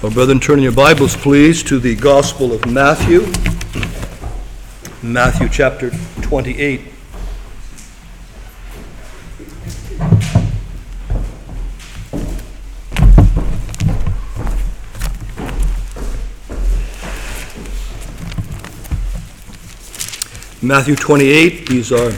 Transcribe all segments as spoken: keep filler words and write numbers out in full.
Well, brethren, turn your Bibles, please, to the Gospel of Matthew, Matthew chapter twenty-eight. Matthew twenty-eight, these are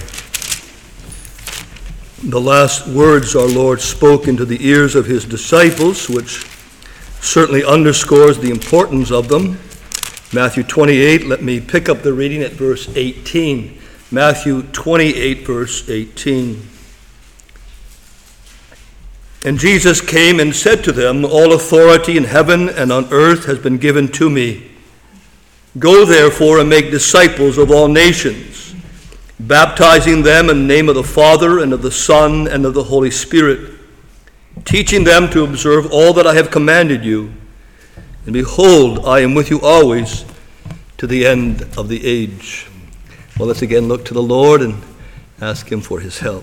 the last words our Lord spoke into the ears of his disciples, which certainly underscores the importance of them. Matthew twenty-eight, let me pick up the reading at verse eighteen. Matthew twenty-eight, verse eighteen. And Jesus came and said to them, "All authority in heaven and on earth has been given to me. Go therefore and make disciples of all nations, baptizing them in the name of the Father and of the Son and of the Holy Spirit, teaching them to observe all that I have commanded you. And behold, I am with you always to the end of the age." Well, let's again look to the Lord and ask him for his help.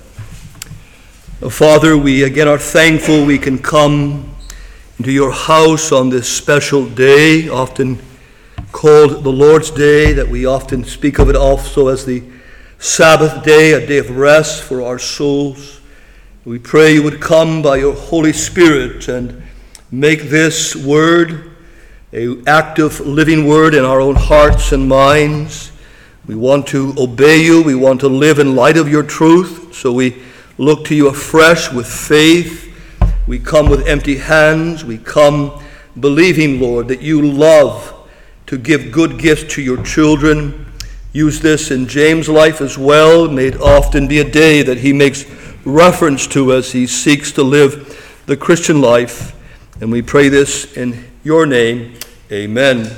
Father, we again are thankful we can come into your house on this special day, often called the Lord's Day, that we often speak of it also as the Sabbath day, a day of rest for our souls. We pray you would come by your Holy Spirit and make this word an active, living word in our own hearts and minds. We want to obey you. We want to live in light of your truth. So we look to you afresh with faith. We come with empty hands. We come believing, Lord, that you love to give good gifts to your children. Use this in James' life as well. May it often be a day that he makes reference to as he seeks to live the Christian life. And we pray this in your name. Amen.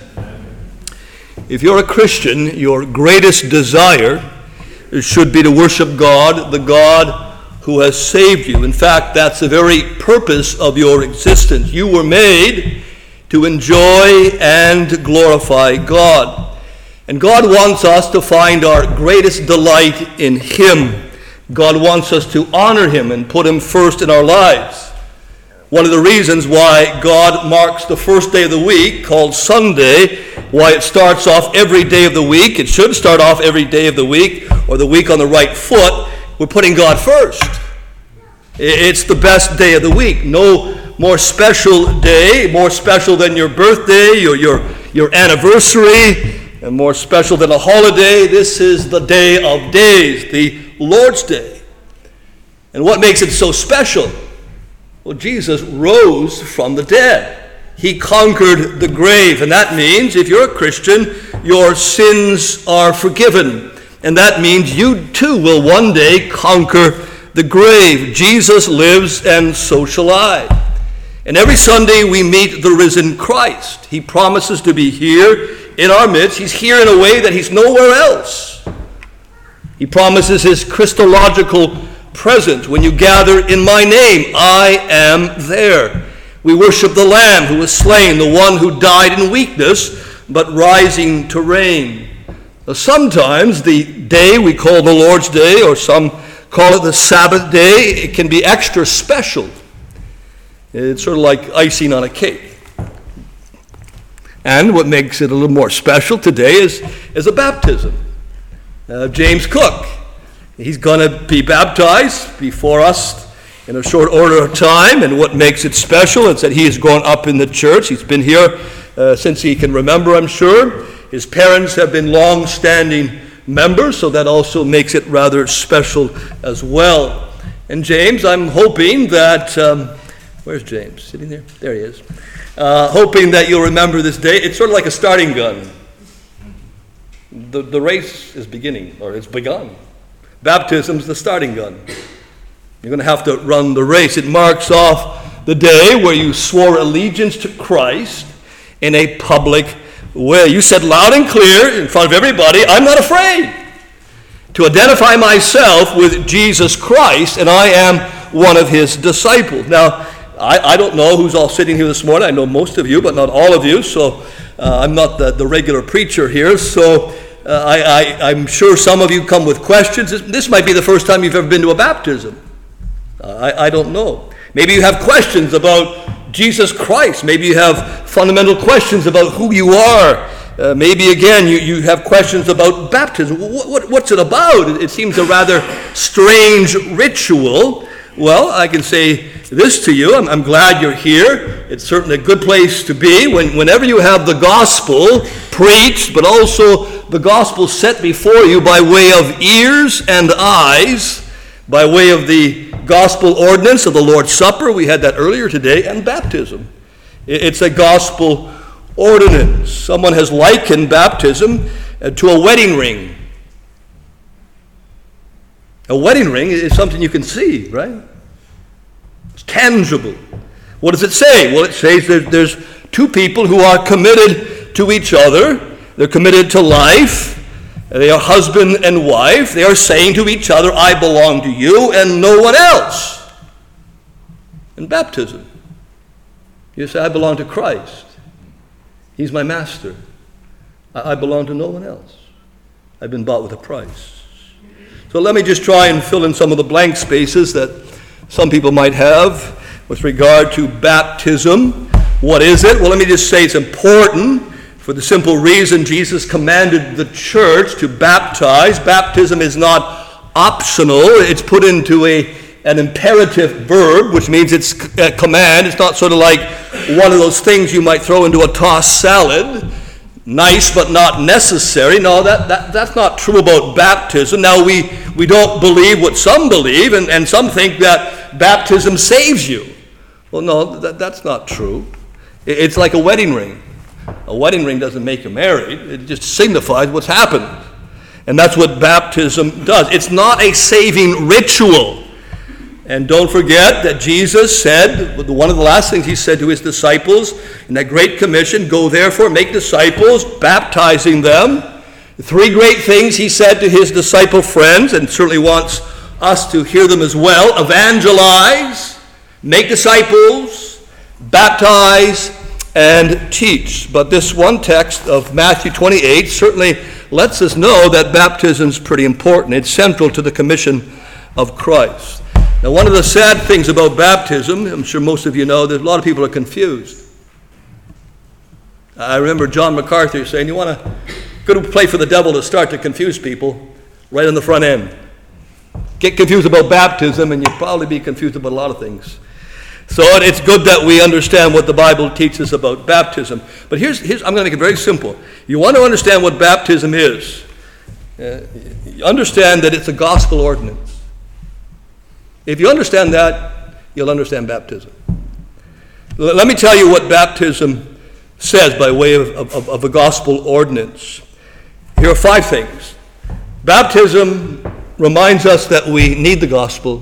If you're a Christian, your greatest desire should be to worship God, the God who has saved you. In fact, that's the very purpose of your existence. You were made to enjoy and glorify God. And God wants us to find our greatest delight in him. God wants us to honor him and put him first in our lives. One of the reasons why God marks the first day of the week, called Sunday, why it starts off every day of the week, it should start off every day of the week, or the week on the right foot, we're putting God first. It's the best day of the week. No more special day, more special than your birthday, your, your, your anniversary, and more special than a holiday. This is the day of days, the Lord's Day. And what makes it so special? Well, Jesus rose from the dead. He conquered the grave. And that means, if you're a Christian, your sins are forgiven. And that means you too will one day conquer the grave. Jesus lives, and so shall I. And every Sunday we meet the risen Christ. He promises to be here in our midst. He's here in a way that he's nowhere else. He promises his Christological presence. When you gather in my name, I am there. We worship the Lamb who was slain, the one who died in weakness, but rising to reign. Now, sometimes the day we call the Lord's Day, or some call it the Sabbath day, it can be extra special. It's sort of like icing on a cake. And what makes it a little more special today is, is a baptism. Uh, James Cook, he's going to be baptized before us in a short order of time. And what makes it special is that he has grown up in the church. He's been here uh, since he can remember, I'm sure. His parents have been long-standing members, so that also makes it rather special as well. And James, I'm hoping that... Um, where's James? Sitting there? There he is. Uh, hoping that you'll remember this day. It's sort of like a starting gun. The, the race is beginning, or it's begun. Baptism's the starting gun. You're going to have to run the race. It marks off the day where you swore allegiance to Christ in a public way. You said loud and clear in front of everybody, I'm not afraid to identify myself with Jesus Christ, and I am one of his disciples. Now, I, I don't know who's all sitting here this morning. I know most of you, but not all of you, so uh, I'm not the, the regular preacher here, so uh, I, I, I'm sure some of you come with questions. This, this might be the first time you've ever been to a baptism. Uh, I, I don't know. Maybe you have questions about Jesus Christ. Maybe you have fundamental questions about who you are. Uh, maybe, again, you, you have questions about baptism. What, what, what's it about? It, it seems a rather strange ritual. Well, I can say this to you. I'm, I'm glad you're here. It's certainly a good place to be. When, whenever you have the gospel preached, but also the gospel set before you by way of ears and eyes, by way of the gospel ordinance of the Lord's Supper, we had that earlier today, and baptism. It, it's a gospel ordinance. Someone has likened baptism uh, to a wedding ring. A wedding ring is something you can see, right? It's tangible. What does it say? Well, it says that there's two people who are committed to each other. They're committed to life. They are husband and wife. They are saying to each other, I belong to you and no one else. In baptism, you say, I belong to Christ. He's my master. I belong to no one else. I've been bought with a price. So let me just try and fill in some of the blank spaces that some people might have with regard to baptism. What is it? Well, let me just say it's important for the simple reason Jesus commanded the church to baptize. Baptism is not optional. It's put into a an imperative verb, which means it's a command. It's not sort of like one of those things you might throw into a tossed salad. Nice but not necessary. No, that, that that's not true about baptism. Now, we, we don't believe what some believe, and, and some think that baptism saves you. Well, no, that, that's not true. It, it's like a wedding ring. A wedding ring doesn't make you married. It just signifies what's happened. And that's what baptism does. It's not a saving ritual. And don't forget that Jesus said, one of the last things he said to his disciples in that great commission, go therefore, make disciples, baptizing them. The three great things he said to his disciple friends, and certainly wants us to hear them as well: evangelize, make disciples, baptize, and teach. But this one text of Matthew twenty-eight certainly lets us know that baptism is pretty important. It's central to the commission of Christ. Now, one of the sad things about baptism, I'm sure most of you know, that a lot of people are confused. I remember John MacArthur saying, you want a good play for the devil to start to confuse people right on the front end. Get confused about baptism and you'll probably be confused about a lot of things. So it's good that we understand what the Bible teaches about baptism. But here's, here's I'm going to make it very simple. You want to understand what baptism is. Uh, you understand that it's a gospel ordinance. If you understand that, you'll understand baptism. L- let me tell you what baptism says by way of, of, of a gospel ordinance. Here are five things. Baptism reminds us that we need the gospel.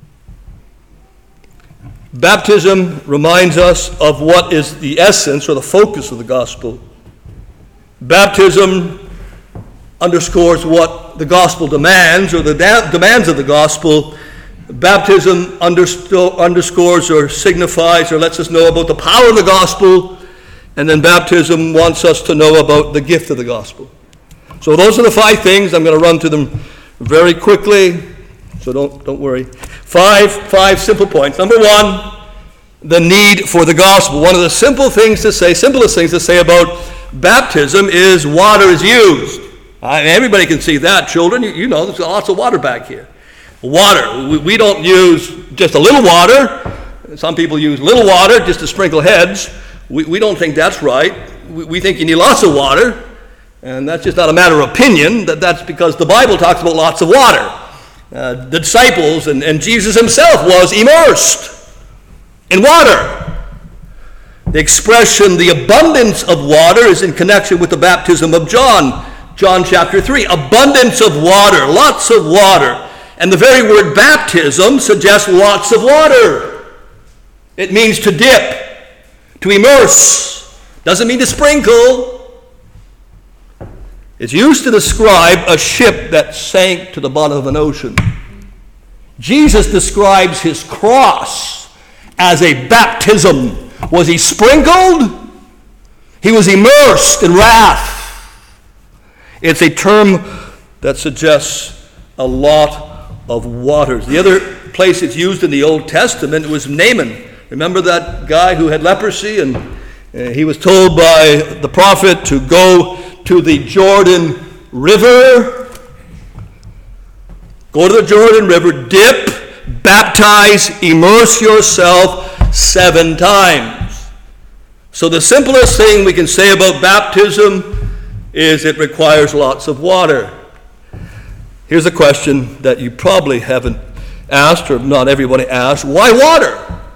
Baptism reminds us of what is the essence or the focus of the gospel. Baptism underscores what the gospel demands, or the da- demands of the gospel. Baptism understo- underscores or signifies or lets us know about the power of the gospel, and then baptism wants us to know about the gift of the gospel. So those are the five things. I'm going to run through them very quickly, so don't don't worry. Five, five simple points. Number one, the need for the gospel. One of the simple things to say, simplest things to say about baptism is water is used. I mean, everybody can see that. Children, you, you know, there's lots of water back here. Water. We, we don't use just a little water. Some people use little water just to sprinkle heads. We, we don't think that's right. We, we think you need lots of water. And that's just not a matter of opinion. That, that's because the Bible talks about lots of water. Uh, the disciples and, and Jesus himself was immersed in water. The expression, the abundance of water, is in connection with the baptism of John. John chapter three. Abundance of water. Lots of water. And the very word baptism suggests lots of water. It means to dip, to immerse. Doesn't mean to sprinkle. It's used to describe a ship that sank to the bottom of an ocean. Jesus describes his cross as a baptism. Was he sprinkled? He was immersed in wrath. It's a term that suggests a lot of waters. The other place it's used in the Old Testament was Naaman, Remember that guy who had leprosy, and uh, he was told by the prophet to go to the Jordan River. Go to the Jordan River, dip, baptize, immerse yourself seven times. So the simplest thing we can say about baptism is it requires lots of water. Here's a question that you probably haven't asked, or not everybody asked. Why water?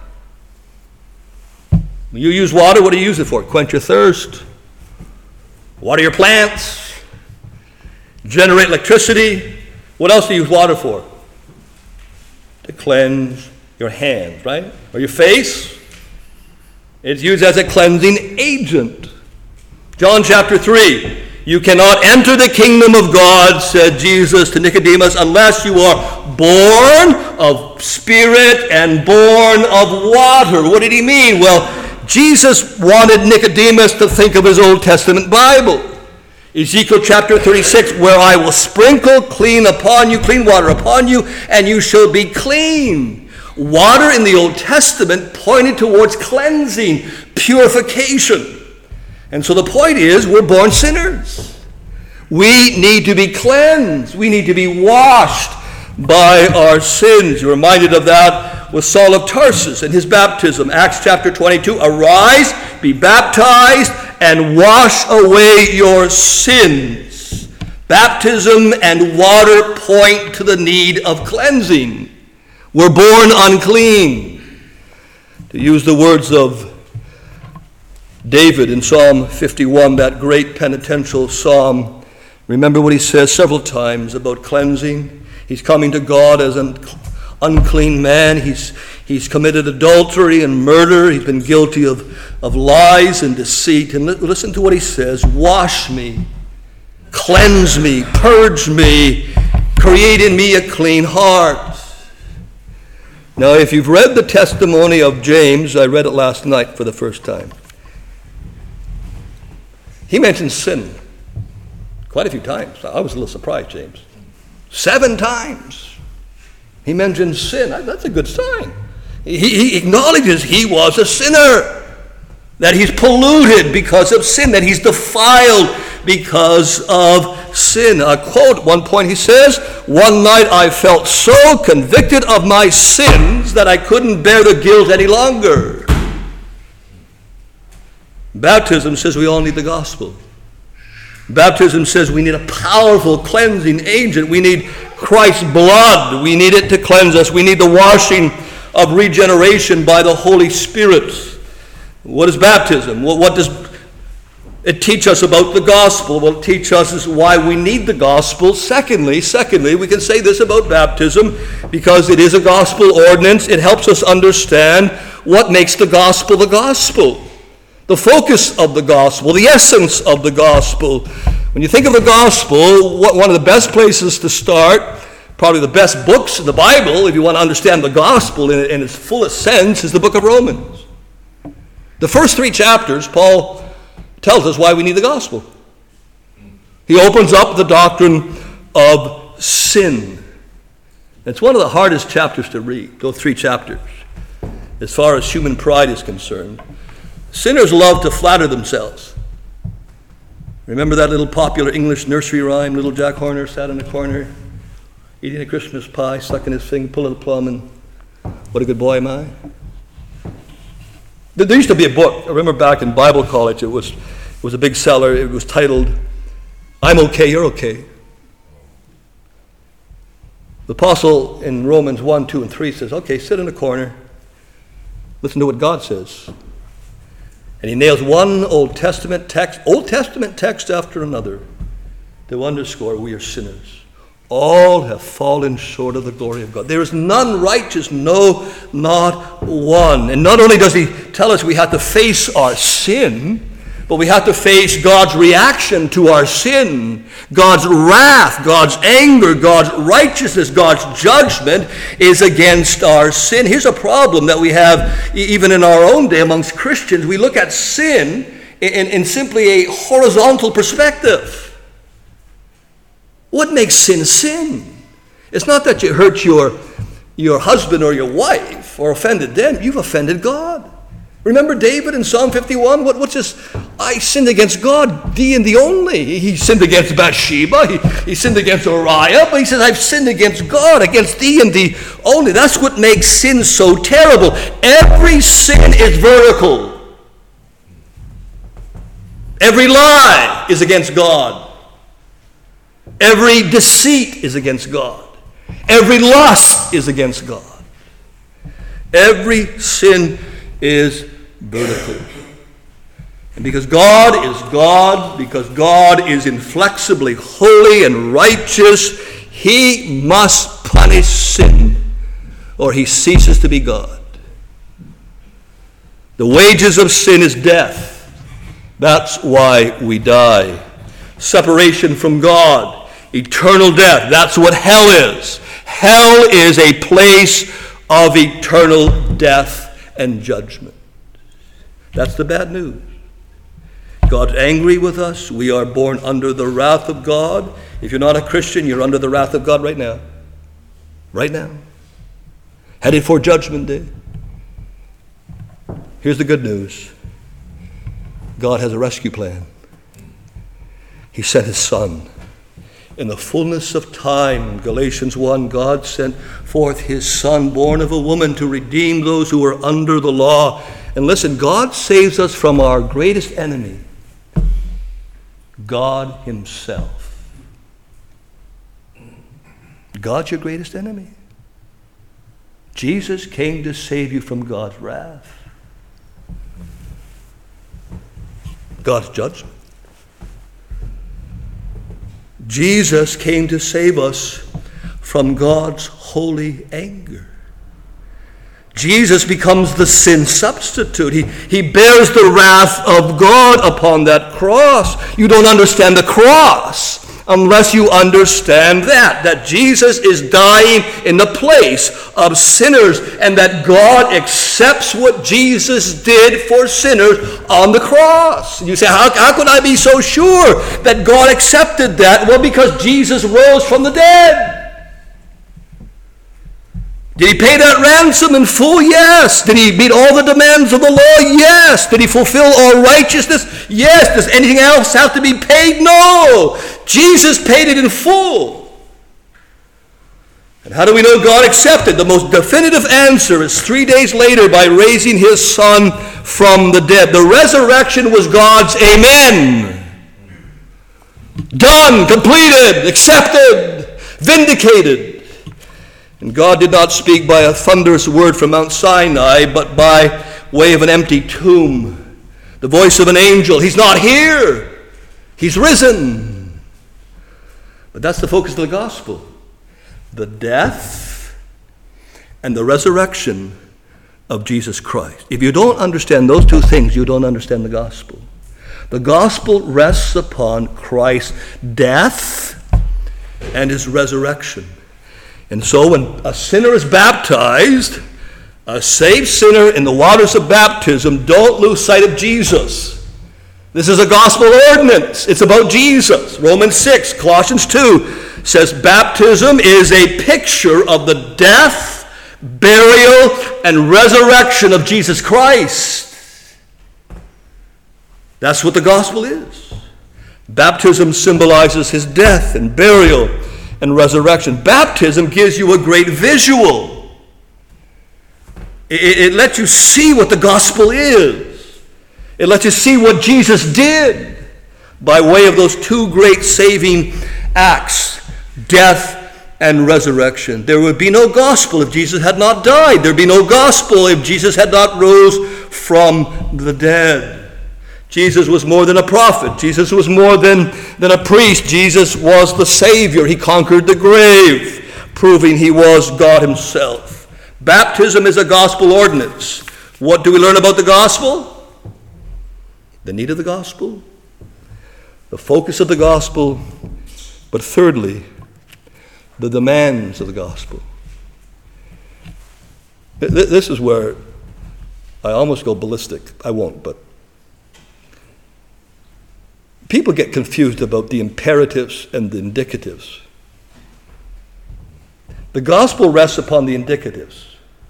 When you use water, what do you use it for? Quench your thirst. Water your plants. Generate electricity. What else do you use water for? To cleanse your hands, right? Or your face. It's used as a cleansing agent. John chapter three. You cannot enter the kingdom of God, said Jesus to Nicodemus, unless you are born of spirit and born of water. What did he mean? Well, Jesus wanted Nicodemus to think of his Old Testament Bible. Ezekiel chapter thirty-six, where I will sprinkle clean upon you, clean water upon you, and you shall be clean. Water in the Old Testament pointed towards cleansing, purification. And so the point is, we're born sinners. We need to be cleansed. We need to be washed by our sins. You're reminded of that with Saul of Tarsus and his baptism. Acts chapter twenty-two, arise, be baptized, and wash away your sins. Baptism and water point to the need of cleansing. We're born unclean. To use the words of David in Psalm fifty-one, that great penitential psalm, remember what he says several times about cleansing. He's coming to God as an unclean man. He's, he's committed adultery and murder. He's been guilty of, of lies and deceit. And li- listen to what he says. Wash me, cleanse me, purge me, create in me a clean heart. Now, if you've read the testimony of James, I read it last night for the first time. He mentions sin quite a few times. I was a little surprised, James. Seven times he mentions sin. That's a good sign. He, he acknowledges he was a sinner, that he's polluted because of sin, that he's defiled because of sin. A quote, at one point he says, one night I felt so convicted of my sins that I couldn't bear the guilt any longer. Baptism says we all need the gospel. Baptism says we need a powerful cleansing agent. We need Christ's blood. We need it to cleanse us. We need the washing of regeneration by the Holy Spirit. What is baptism? What, what does it teach us about the gospel? Well, it teaches us why we need the gospel. Secondly, secondly, we can say this about baptism because it is a gospel ordinance. It helps us understand what makes the gospel the gospel. The focus of the gospel, the essence of the gospel. When you think of the gospel, one of the best places to start, probably the best books in the Bible, if you want to understand the gospel in, in its fullest sense, is the book of Romans. The first three chapters, Paul tells us why we need the gospel. He opens up the doctrine of sin. It's one of the hardest chapters to read, those three chapters, as far as human pride is concerned. Sinners love to flatter themselves. Remember that little popular English nursery rhyme, little Jack Horner sat in a corner, eating a Christmas pie, sucking his finger, pulling a plum, and what a good boy am I? There used to be a book, I remember back in Bible college, it was, it was a big seller, it was titled, I'm okay, you're okay. The apostle in Romans one, two, and three says, okay, sit in a corner, listen to what God says. And he nails one Old Testament text, Old Testament text after another to underscore we are sinners. All have fallen short of the glory of God. There is none righteous, no, not one. And not only does he tell us we have to face our sin, but we have to face God's reaction to our sin. God's wrath, God's anger, God's righteousness, God's judgment is against our sin. Here's a problem that we have even in our own day amongst Christians. We look at sin in, in simply a horizontal perspective. What makes sin sin? It's not that you hurt your your husband or your wife or offended them, you've offended God. Remember David in Psalm fifty-one? What, what's this? I sinned against God, thee and thee only. He, he sinned against Bathsheba. He, he sinned against Uriah. But he says, I've sinned against God, against thee and thee only. That's what makes sin so terrible. Every sin is vertical. Every lie is against God. Every deceit is against God. Every lust is against God. Every sin is vertical. And because God is God, because God is inflexibly holy and righteous, he must punish sin or he ceases to be God. The wages of sin is death. That's why we die. Separation from God, eternal death. That's what hell is. Hell is a place of eternal death and judgment. That's the bad news. God's angry with us. We are born under the wrath of God. If you're not a Christian, you're under the wrath of God right now. Right now. Headed for Judgment Day. Here's the good news. God has a rescue plan. He sent his Son. In the fullness of time, Galatians one, God sent forth his Son, born of a woman, to redeem those who are under the law. And listen, God saves us from our greatest enemy, God himself. God's your greatest enemy. Jesus came to save you from God's wrath, God's judgment. Jesus came to save us from God's holy anger. Jesus becomes the sin substitute. He, he bears the wrath of God upon that cross. You don't understand the cross unless you understand that, that Jesus is dying in the place of sinners and that God accepts what Jesus did for sinners on the cross. You say, how, how could I be so sure that God accepted that? Well, because Jesus rose from the dead. Did he pay that ransom in full? Yes. Did he meet all the demands of the law? Yes. Did he fulfill all righteousness? Yes. Does anything else have to be paid? No. Jesus paid it in full. And how do we know God accepted? The most definitive answer is three days later by raising his Son from the dead. The resurrection was God's amen. Done, completed, accepted, vindicated. And God did not speak by a thunderous word from Mount Sinai, but by way of an empty tomb. The voice of an angel. He's not here. He's risen. But that's the focus of the gospel. The death and the resurrection of Jesus Christ. If you don't understand those two things, you don't understand the gospel. The gospel rests upon Christ's death and his resurrection. And so when a sinner is baptized, a saved sinner in the waters of baptism, don't lose sight of Jesus. This is a gospel ordinance. It's about Jesus. Romans six, Colossians two says baptism is a picture of the death, burial, and resurrection of Jesus Christ. That's what the gospel is. Baptism symbolizes his death and burial and resurrection. Baptism gives you a great visual. It, it lets you see what the gospel is. It lets you see what Jesus did by way of those two great saving acts, death and resurrection. There would be no gospel if Jesus had not died. There would be no gospel if Jesus had not rose from the dead. Jesus was more than a prophet. Jesus was more than, than a priest. Jesus was the Savior. He conquered the grave, proving he was God himself. Baptism is a gospel ordinance. What do we learn about the gospel? The need of the gospel, the focus of the gospel, but thirdly, the demands of the gospel. This is where I almost go ballistic. I won't, but people get confused about the imperatives and the indicatives. The gospel rests upon the indicatives.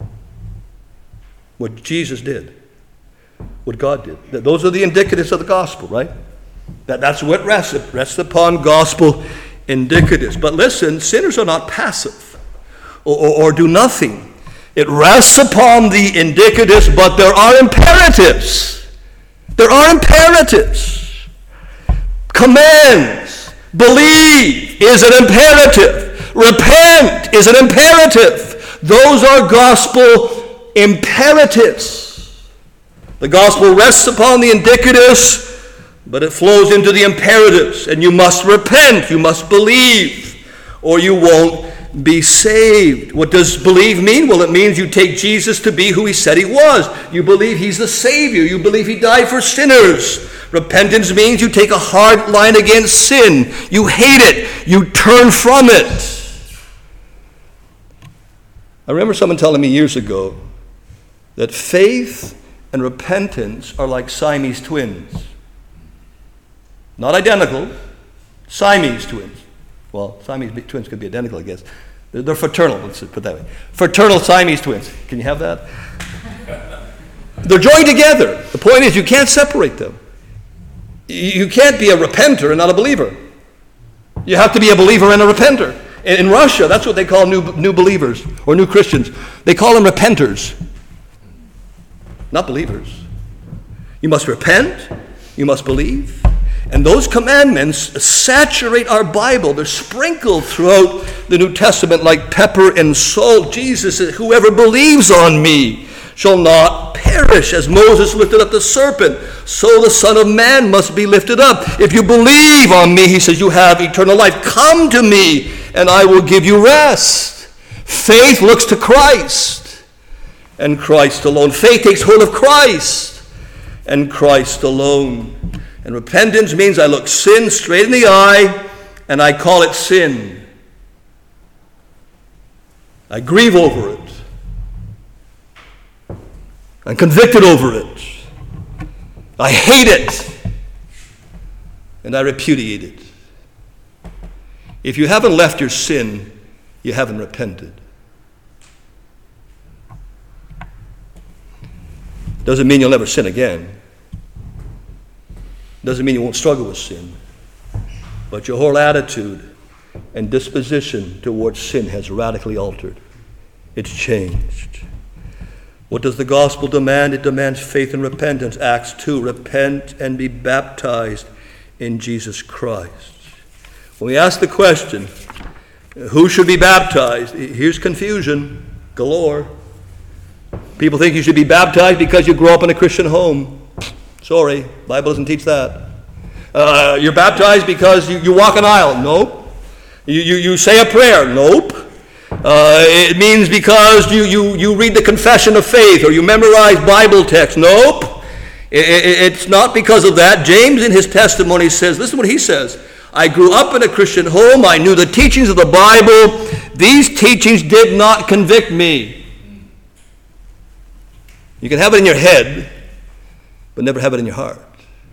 What Jesus did, what God did. Those are the indicatives of the gospel, right? That, that's what rests. It rests upon gospel indicatives. But listen, sinners are not passive or, or, or do nothing. It rests upon the indicatives, but there are imperatives. There are imperatives. Commands. Believe is an imperative. Repent is an imperative. Those are gospel imperatives. The gospel rests upon the indicatives, but it flows into the imperatives. And you must repent, you must believe, or you won't be saved. What does believe mean? Well, it means you take Jesus to be who he said he was. You believe he's the Savior. You believe he died for sinners. Repentance means you take a hard line against sin. You hate it. You turn from it. I remember someone telling me years ago that faith and repentance are like Siamese twins. Not identical, Siamese twins. Well, Siamese twins could be identical, I guess. They're, they're fraternal, let's put it that way. Fraternal Siamese twins. Can you have that? They're joined together. The point is you can't separate them. You can't be a repenter and not a believer. You have to be a believer and a repenter. In Russia, that's what they call new, new believers or new Christians. They call them repenters, not believers. You must repent. You must believe. And those commandments saturate our Bible. They're sprinkled throughout the New Testament like pepper and salt. Jesus said, whoever believes on me shall not perish. As Moses lifted up the serpent, so the Son of Man must be lifted up. If you believe on me, he says, you have eternal life. Come to me, and I will give you rest. Faith looks to Christ, and Christ alone. Faith takes hold of Christ, and Christ alone. And repentance means I look sin straight in the eye, and I call it sin. I grieve over it. I'm convicted over it. I hate it. And I repudiate it. If you haven't left your sin, you haven't repented. Doesn't mean you'll never sin again. Doesn't mean you won't struggle with sin. But your whole attitude and disposition towards sin has radically altered. It's changed. What does the gospel demand? It demands faith and repentance. Acts two, repent and be baptized in Jesus Christ. When we ask the question, who should be baptized? Here's confusion galore. People think you should be baptized because you grew up in a Christian home. Sorry, the Bible doesn't teach that. Uh, you're baptized because you, you walk an aisle. Nope. You, you, you say a prayer. Nope. Uh, it means because you, you, you read the confession of faith or you memorize Bible text. Nope. It, it, it's not because of that. James in his testimony says, listen to what he says. I grew up in a Christian home. I knew the teachings of the Bible. These teachings did not convict me. You can have it in your head, but never have it in your heart.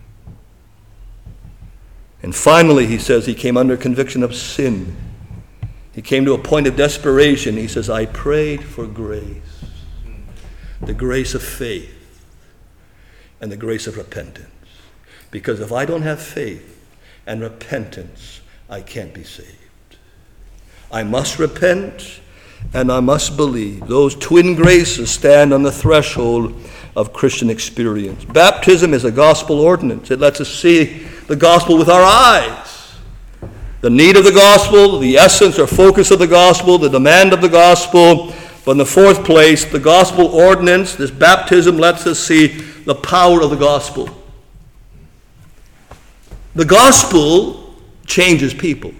And finally, he says, he came under conviction of sin. He came to a point of desperation. He says, I prayed for grace, the grace of faith and the grace of repentance. Because if I don't have faith and repentance, I can't be saved. I must repent and I must believe. Those twin graces stand on the threshold of Christian experience. Baptism is a gospel ordinance. It lets us see the gospel with our eyes. The need of the gospel, the essence or focus of the gospel, the demand of the gospel. But in the fourth place, the gospel ordinance, this baptism lets us see the power of the gospel. The gospel changes people.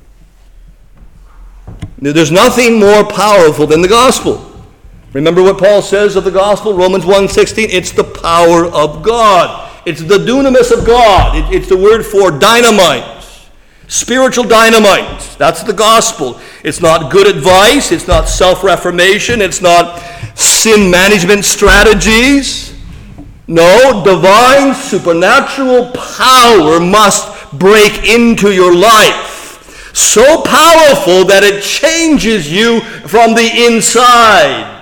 There's nothing more powerful than the gospel. Remember what Paul says of the gospel, Romans one sixteen? It's the power of God. It's the dunamis of God. It, it's the word for dynamite. Spiritual dynamite. That's the gospel. It's not good advice. It's not self-reformation. It's not sin management strategies. No, divine supernatural power must break into your life so powerful that it changes you from the inside.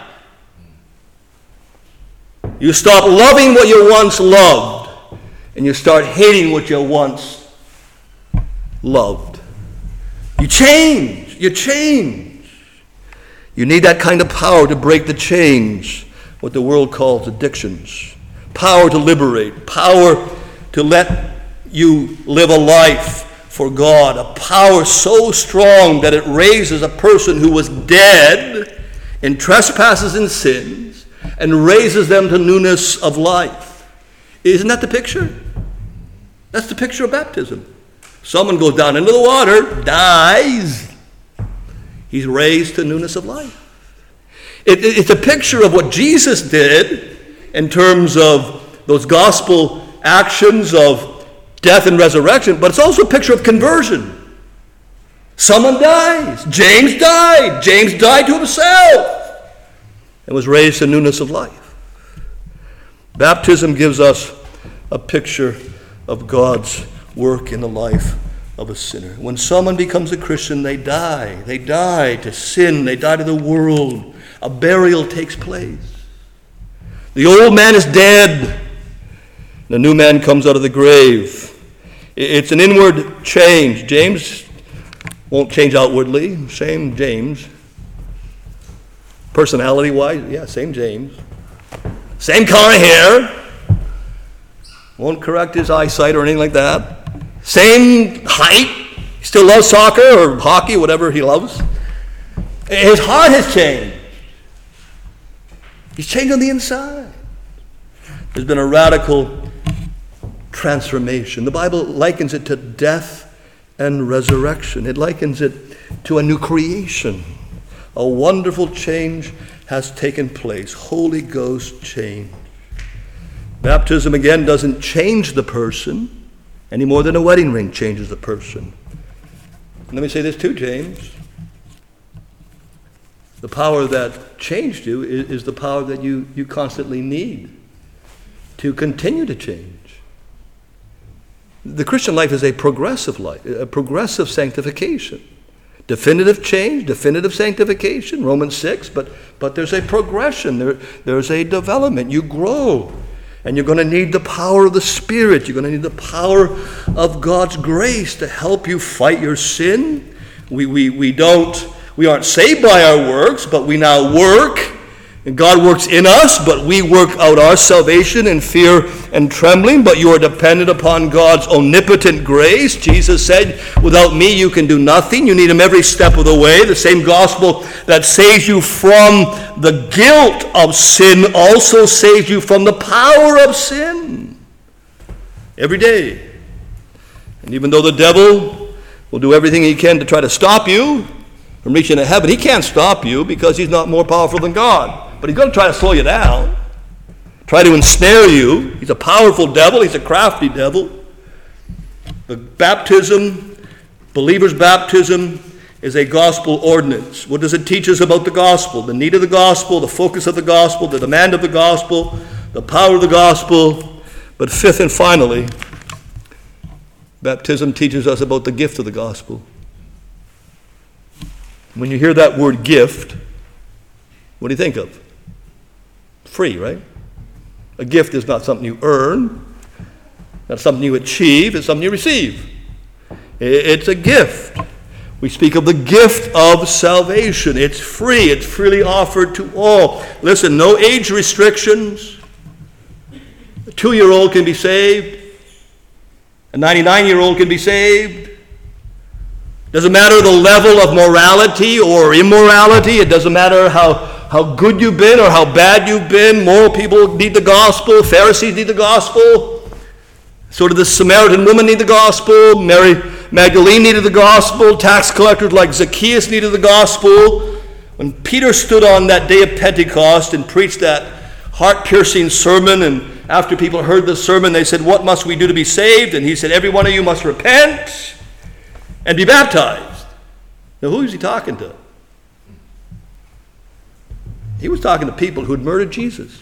You stop loving what you once loved, and you start hating what you once loved. You change. You change. You need that kind of power to break the chains, what the world calls addictions. Power to liberate. Power to let you live a life for God. A power so strong that it raises a person who was dead in trespasses and sins and raises them to newness of life. Isn't that the picture? That's the picture of baptism. Someone goes down into the water, dies. He's raised to newness of life. It, it, it's a picture of what Jesus did in terms of those gospel actions of death and resurrection, but it's also a picture of conversion. Someone dies. James died. James died to himself and was raised to newness of life. Baptism gives us a picture of God's work in the life of a sinner. When someone becomes a Christian, they die. They die to sin. They die to the world. A burial takes place. The old man is dead. The new man comes out of the grave. It's an inward change. James won't change outwardly. Same James. Personality-wise, yeah, same James. Same color of hair. Won't correct his eyesight or anything like that. Same height. He still loves soccer or hockey, whatever he loves. His heart has changed. He's changed on the inside. There's been a radical transformation. The Bible likens it to death and resurrection. It likens it to a new creation. A wonderful change has taken place. Holy Ghost change. Baptism, again, doesn't change the person any more than a wedding ring changes the person. And let me say this too, James. The power that changed you is, is the power that you, you constantly need to continue to change. The Christian life is a progressive life, a progressive sanctification. Definitive change, definitive sanctification, Romans six, but, but there's a progression, there, there's a development. You grow. And you're going to need the power of the Spirit. You're going to need the power of God's grace to help you fight your sin. We, we, we don't, we aren't saved by our works, but we now work. And God works in us, but we work out our salvation in fear and trembling. But you are dependent upon God's omnipotent grace. Jesus said, without me you can do nothing. You need him every step of the way. The same gospel that saves you from the guilt of sin also saves you from the power of sin. Every day. And even though the devil will do everything he can to try to stop you from reaching to heaven, he can't stop you because he's not more powerful than God. But he's going to try to slow you down, try to ensnare you. He's a powerful devil. He's a crafty devil. The baptism, believer's baptism, is a gospel ordinance. What does it teach us about the gospel? The need of the gospel, the focus of the gospel, the demand of the gospel, the power of the gospel. But fifth and finally, baptism teaches us about the gift of the gospel. When you hear that word gift, what do you think of? Free, right? A gift is not something you earn, not something you achieve, it's something you receive. It's a gift. We speak of the gift of salvation. It's free, it's freely offered to all. Listen, no age restrictions. A two-year-old can be saved. A ninety-nine-year-old can be saved. Doesn't matter the level of morality or immorality. It doesn't matter how How good you've been or how bad you've been. Moral people need the gospel. Pharisees need the gospel. So did the Samaritan woman need the gospel. Mary Magdalene needed the gospel. Tax collectors like Zacchaeus needed the gospel. When Peter stood on that day of Pentecost and preached that heart-piercing sermon, and after people heard the sermon, they said, "What must we do to be saved?" And he said, "Every one of you must repent and be baptized." Now, who is he talking to? He was talking to people who had murdered Jesus.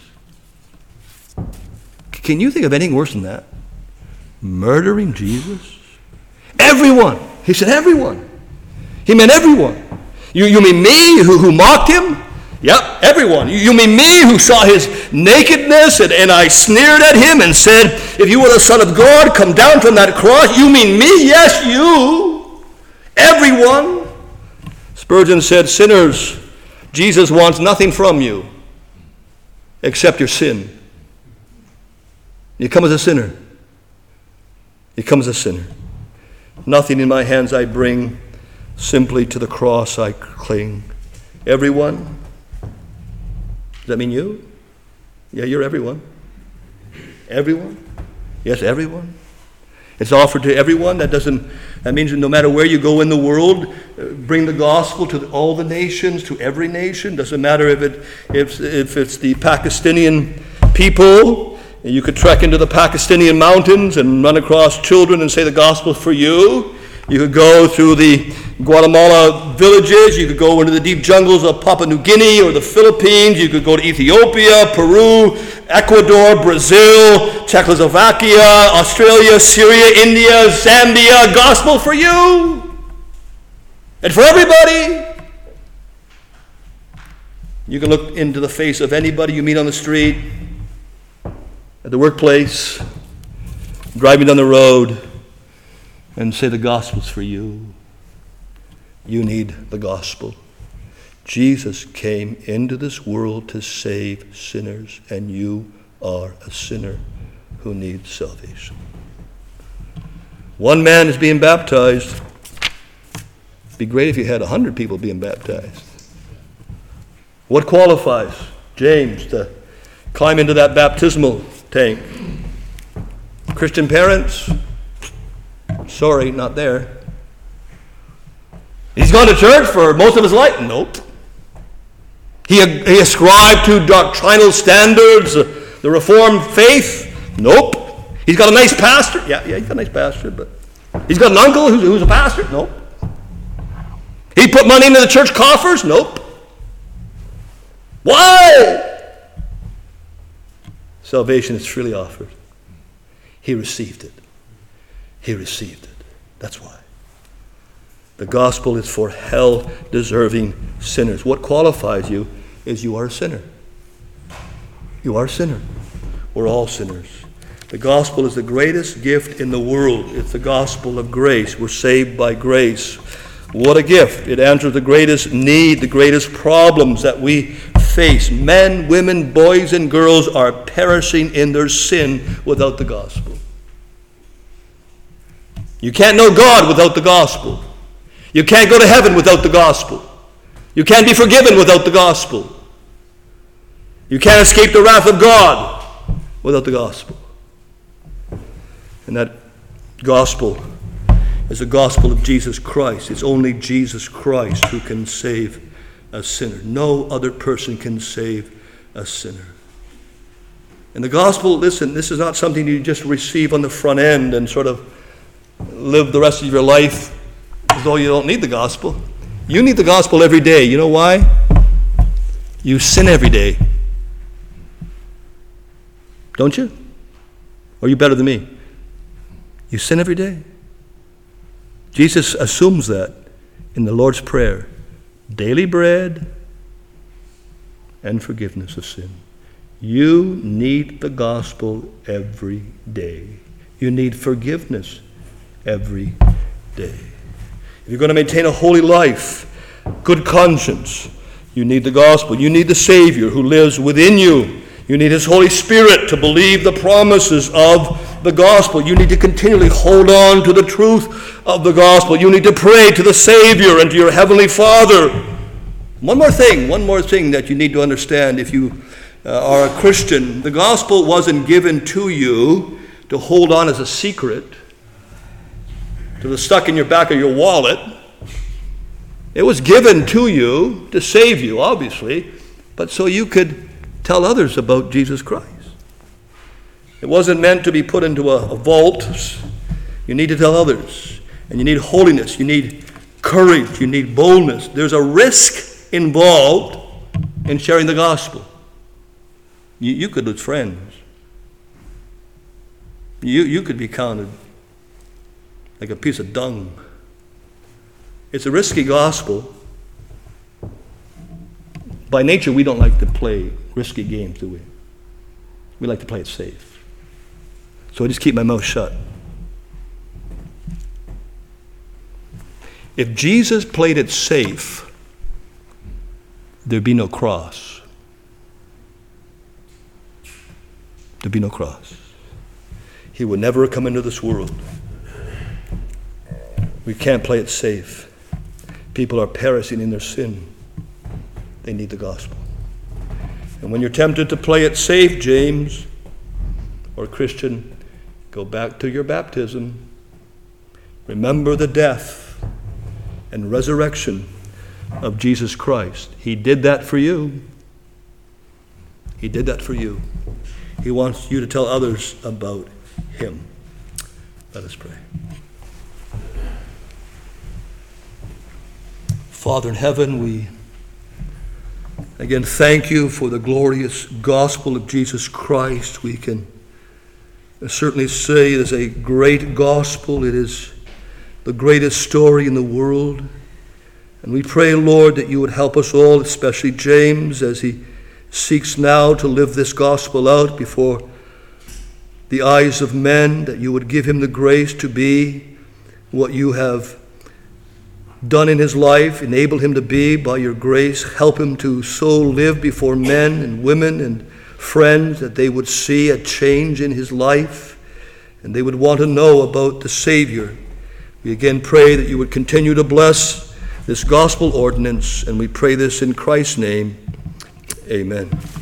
Can you think of anything worse than that? Murdering Jesus? Everyone. He said, everyone. He meant everyone. You, you mean me who, who mocked him? Yep, everyone. You, you mean me who saw his nakedness and, and I sneered at him and said, if you were the Son of God, come down from that cross. You mean me? Yes, you. Everyone. Spurgeon said, sinners, Jesus wants nothing from you except your sin. You come as a sinner. You come as a sinner. Nothing in my hands I bring, simply to the cross I cling. Everyone. Does that mean you? Yeah, you're everyone. Everyone? Yes, everyone. It's offered to everyone. That doesn't, that means no matter where you go in the world, bring the gospel to all the nations, to every nation. Doesn't matter if it if if it's the Pakistani people. You could trek into the Pakistani mountains and run across children and say the gospel for you. You could go through the Guatemala villages. You could go into the deep jungles of Papua New Guinea or the Philippines. You could go to Ethiopia, Peru, Ecuador, Brazil, Czechoslovakia, Australia, Syria, India, Zambia. Gospel for you and for everybody. You can look into the face of anybody you meet on the street, at the workplace, driving down the road, and say the gospel's for you. You need the gospel. Jesus came into this world to save sinners, and you are a sinner who needs salvation. One man is being baptized. It'd be great if you had a hundred people being baptized. What qualifies James to climb into that baptismal tank? Christian parents? Sorry, not there. He's gone to church for most of his life? Nope. He, he ascribed to doctrinal standards, uh, the Reformed faith? Nope. He's got a nice pastor? Yeah, yeah, he's got a nice pastor, but he's got an uncle who's, who's a pastor? Nope. He put money into the church coffers? Nope. Why? Salvation is freely offered. He received it. He received it. That's why. The gospel is for hell-deserving sinners. What qualifies you is you are a sinner. You are a sinner. We're all sinners. The gospel is the greatest gift in the world. It's the gospel of grace. We're saved by grace. What a gift. It answers the greatest need, the greatest problems that we face. Men, women, boys, and girls are perishing in their sin without the gospel. You can't know God without the gospel. You can't go to heaven without the gospel. You can't be forgiven without the gospel. You can't escape the wrath of God without the gospel. And that gospel is the gospel of Jesus Christ. It's only Jesus Christ who can save a sinner. No other person can save a sinner. And the gospel, listen, this is not something you just receive on the front end and sort of live the rest of your life as though you don't need the gospel. You need the gospel every day. You know why? You sin every day. Don't you? Or are you better than me? You sin every day. Jesus assumes that in the Lord's Prayer. Daily bread and forgiveness of sin. You need the gospel every day. You need forgiveness every day. If you're going to maintain a holy life, good conscience, you need the gospel. You need the Savior who lives within you. You need His Holy Spirit to believe the promises of the gospel. You need to continually hold on to the truth of the gospel. You need to pray to the Savior and to your Heavenly Father. One more thing, one more thing that you need to understand if you uh, are a Christian. The gospel wasn't given to you to hold on as a secret, to the stuck in your back of your wallet. It was given to you to save you, obviously, but so you could tell others about Jesus Christ. It wasn't meant to be put into a, a vault. You need to tell others. And you need holiness. You need courage. You need boldness. There's a risk involved in sharing the gospel. You, you could lose friends. You, you could be counted like a piece of dung. It's a risky gospel. By nature, we don't like to play risky games, do we? We like to play it safe. So I just keep my mouth shut. If Jesus played it safe, there'd be no cross. There'd be no cross. He would never have come into this world. We can't play it safe. People are perishing in their sin. They need the gospel. And when you're tempted to play it safe, James, or Christian, go back to your baptism. Remember the death and resurrection of Jesus Christ. He did that for you. He did that for you. He wants you to tell others about him. Let us pray. Father in heaven, we again thank you for the glorious gospel of Jesus Christ. We can certainly say it is a great gospel. It is the greatest story in the world. And we pray, Lord, that you would help us all, especially James, as he seeks now to live this gospel out before the eyes of men, that you would give him the grace to be what you have done in his life, enable him to be by your grace. Help him to so live before men and women and friends that they would see a change in his life and they would want to know about the Savior. We again pray that you would continue to bless this gospel ordinance, and we pray this in Christ's name. Amen.